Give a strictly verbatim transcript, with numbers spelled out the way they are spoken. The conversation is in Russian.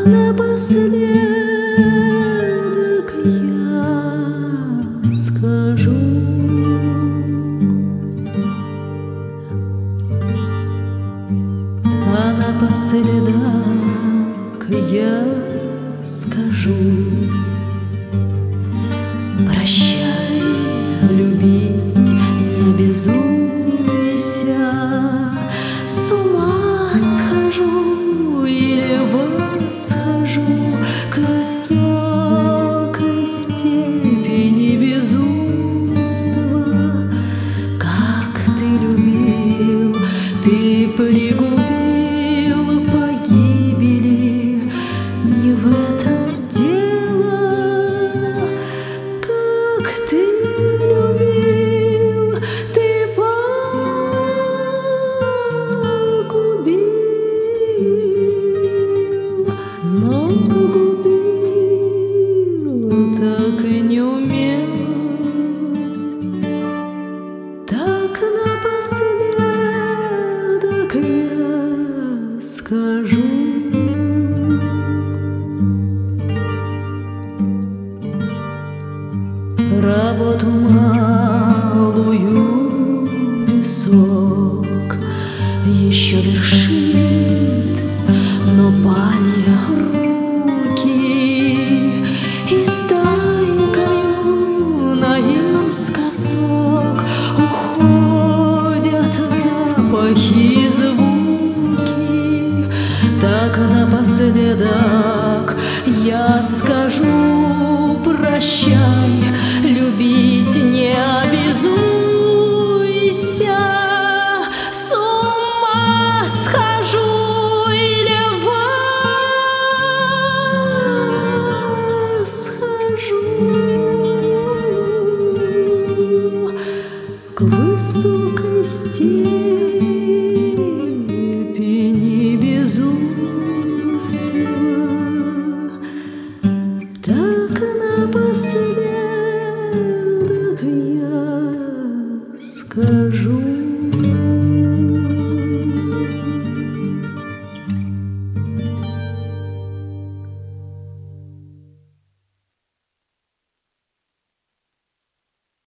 напоследок я скажу: а напоследок я скажу: прощай, любить не обязуйся. С ума схожу или восхожу к высокой степени безумства. Как ты любил, ты пригубил погибели, не в этом дело. Как ты любил, ты погубил, но погубил так и не умело. Так напоследок я скажу: работу малую высок еще вершит, но палья руки и стайкою наискосок уходят запахи и звуки. Так напоследок я скажу: прощай, любить не обязуйся. С ума схожу или восхожу к высокой степени